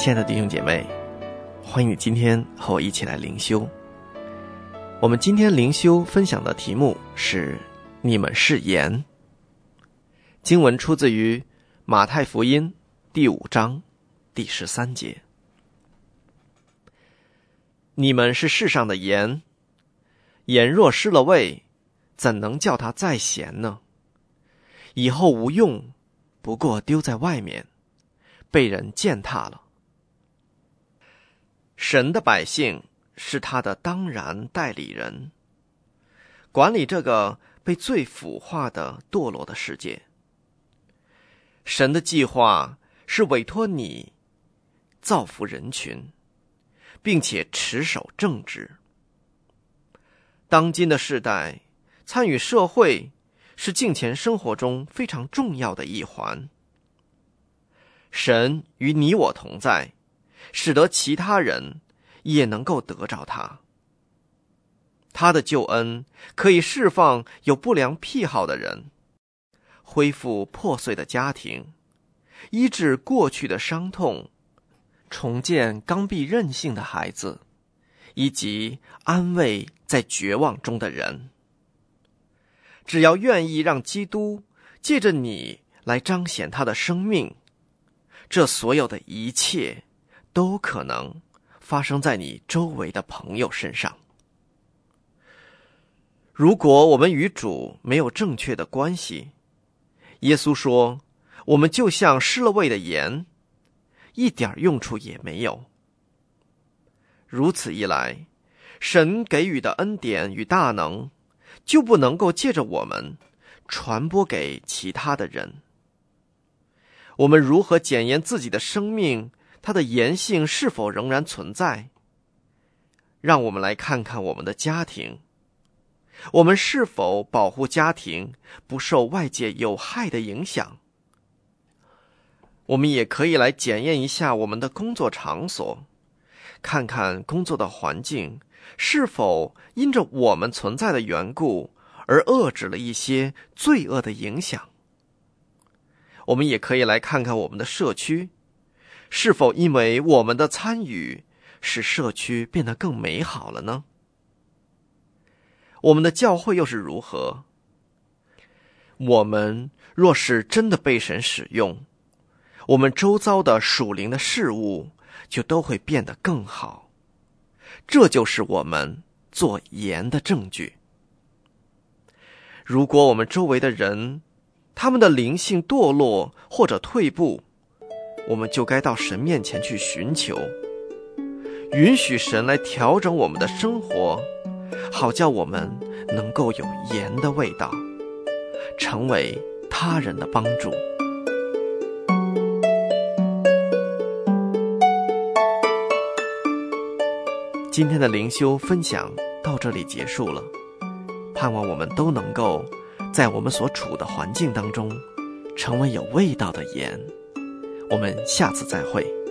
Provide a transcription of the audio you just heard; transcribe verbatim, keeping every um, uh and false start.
亲爱的弟兄姐妹，欢迎你今天和我一起来灵修。我们今天灵修分享的题目是你们是盐。经文出自于马太福音第五章第十三节。你们是世上的盐，盐若失了味，怎能叫它再咸呢？以后无用，不过丢在外面，被人践踏了。神的百姓是他的当然代理人，管理这个被罪腐化的堕落的世界。神的计划是委托你造福人群，并且持守正直。当今的世代，参与社会是敬虔生活中非常重要的一环。神与你我同在，使得其他人也能够得着他。他的救恩可以释放有不良癖好的人，恢复破碎的家庭，医治过去的伤痛，重建刚愎任性的孩子，以及安慰在绝望中的人。只要愿意让基督借着你来彰显他的生命，这所有的一切都可能发生在你周围的朋友身上。如果我们与主没有正确的关系，耶稣说，我们就像失了味的盐，一点用处也没有。如此一来，神给予的恩典与大能就不能够借着我们传播给其他的人。我们如何检验自己的生命，它的盐性是否仍然存在？让我们来看看我们的家庭，我们是否保护家庭不受外界有害的影响？我们也可以来检验一下我们的工作场所，看看工作的环境是否因着我们存在的缘故而遏制了一些罪恶的影响。我们也可以来看看我们的社区，是否因为我们的参与使社区变得更美好了呢？我们的教会又是如何？我们若是真的被神使用，我们周遭的属灵的事物就都会变得更好。这就是我们做盐的证据。如果我们周围的人他们的灵性堕落或者退步，我们就该到神面前去寻求，允许神来调整我们的生活，好叫我们能够有盐的味道，成为他人的帮助。今天的灵修分享到这里结束了，盼望我们都能够在我们所处的环境当中成为有味道的盐。我们下次再会。